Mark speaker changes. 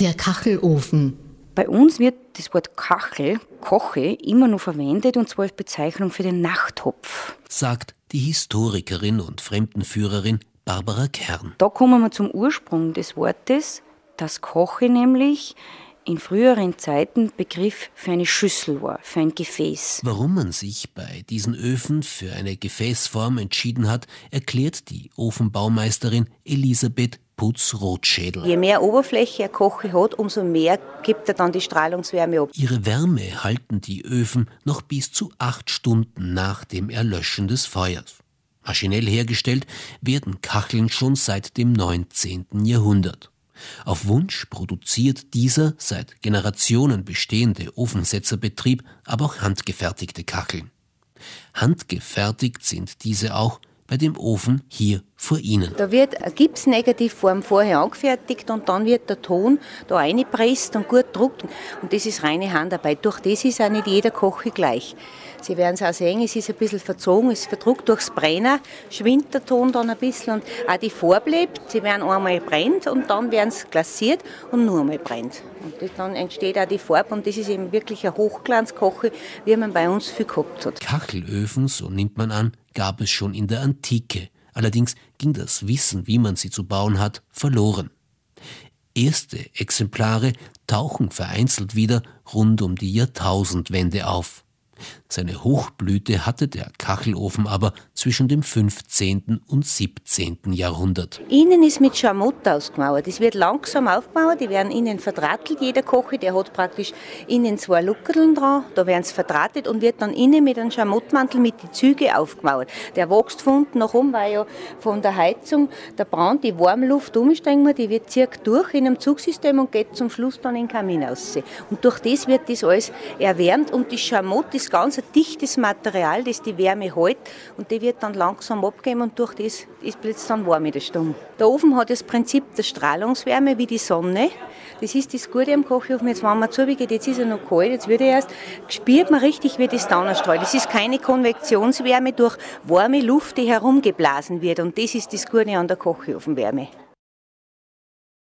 Speaker 1: Der Kachelofen.
Speaker 2: Bei uns wird das Wort Kachel, Koche, immer noch verwendet, und zwar als Bezeichnung für den Nachttopf,
Speaker 3: sagt die Historikerin und Fremdenführerin Barbara Kern.
Speaker 2: Da kommen wir zum Ursprung des Wortes, das Koche nämlich in früheren Zeiten Begriff für eine Schüssel war, für ein Gefäß.
Speaker 3: Warum man sich bei diesen Öfen für eine Gefäßform entschieden hat, erklärt die Ofenbaumeisterin Elisabeth Putz-Rothschädel.
Speaker 2: Je mehr Oberfläche ein Koche hat, umso mehr gibt er dann die Strahlungswärme ab.
Speaker 3: Ihre Wärme halten die Öfen noch bis zu 8 Stunden nach dem Erlöschen des Feuers. Maschinell hergestellt werden Kacheln schon seit dem 19. Jahrhundert. Auf Wunsch produziert dieser seit Generationen bestehende Ofensetzerbetrieb aber auch handgefertigte Kacheln. Handgefertigt sind diese auch bei dem Ofen hier vor Ihnen.
Speaker 2: Da wird eine Gipsnegativform vorher angefertigt und dann wird der Ton da reingepresst und gut gedruckt. Und das ist reine Handarbeit. Durch das ist auch nicht jeder Koche gleich. Sie werden es auch sehen, es ist ein bisschen verzogen, es ist verdruckt durchs Brenner, schwindet der Ton dann ein bisschen und auch die Farbe lebt. Sie werden einmal brennt und dann werden sie glasiert und nur einmal brennt. Und dann entsteht auch die Farbe und das ist eben wirklich ein Hochglanzkoche, wie man bei uns viel gehabt hat.
Speaker 3: Kachelöfen, so nimmt man an, gab es schon in der Antike. Allerdings ging das Wissen, wie man sie zu bauen hat, verloren. Erste Exemplare tauchen vereinzelt wieder rund um die Jahrtausendwende auf. Seine Hochblüte hatte der Kachelofen aber zwischen dem 15. und 17. Jahrhundert.
Speaker 2: Innen ist mit Schamott ausgemauert. Es wird langsam aufgebaut, die werden innen verdrahtelt. Jeder Koche, der hat praktisch innen 2 Luckerln dran, da werden sie verdrahtet und wird dann innen mit einem Schamottmantel mit den Zügen aufgemauert. Der wächst von unten nach oben, weil ja von der Heizung der Brand, die Warmluft umstrengen wir, die wird zirkt durch in einem Zugsystem und geht zum Schluss dann in den Kamin raus. Und durch das wird das alles erwärmt und das Schamott ist ganz ein dichtes Material, das die Wärme hält und die wird dann langsam abgeben und durch das ist plötzlich dann warm in der Stunde. Der Ofen hat das Prinzip der Strahlungswärme wie die Sonne. Das ist das Gute am Kochofen. Jetzt, wenn man zugeht, jetzt ist er noch kalt, jetzt wird er erst, spürt man richtig, wie das dann strahlt. Das ist keine Konvektionswärme durch warme Luft, die herumgeblasen wird und das ist das Gute an der Kochofenwärme.